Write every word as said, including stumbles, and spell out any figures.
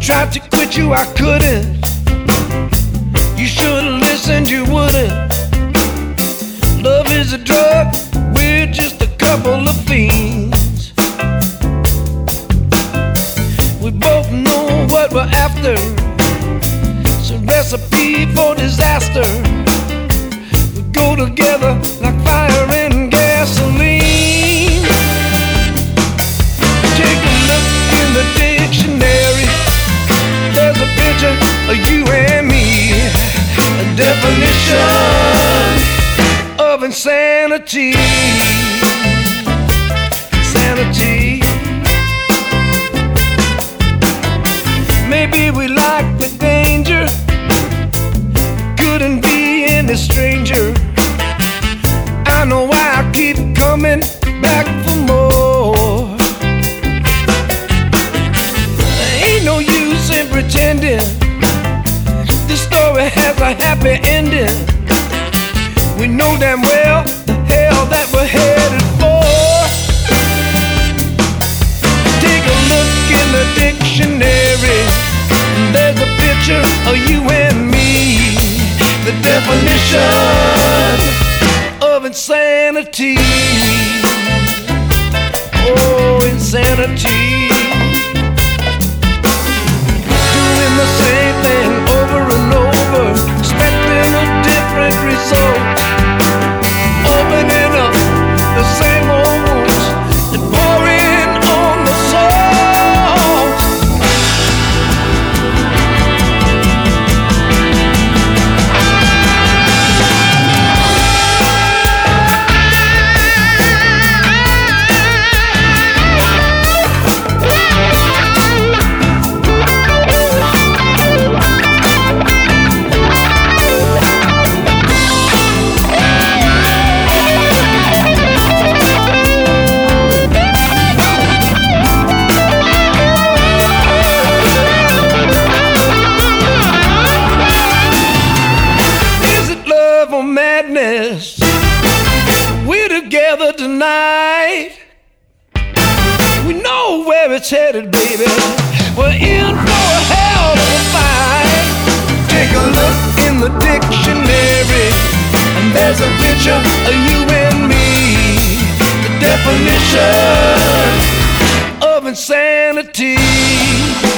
tried to quit you, I couldn't. You should've listened, you wouldn't. Love is a drug, we're just a couple of fiends. We both know what we're after. It's a recipe for disaster. We go together like fire and gasoline. Take a look in the dictionary. There's a picture of you and me. A definition of insanity. Insanity. Maybe we like the danger, couldn't be any stranger. I know why I keep coming back for more. There ain't no use in pretending this story has a happy ending. We know damn well the hell that we're headed for. Take a look in the dictionary. There's a picture of you and me. The definition of insanity. Oh, insanity. Doing the same thing over and over, expecting a different result. Opening up the same old wounds and pouring on the salt. Madness, we're together tonight. We know where it's headed, baby. We're in for a hell of a fight. Take a look in the dictionary, and there's a picture of you and me. The definition of insanity.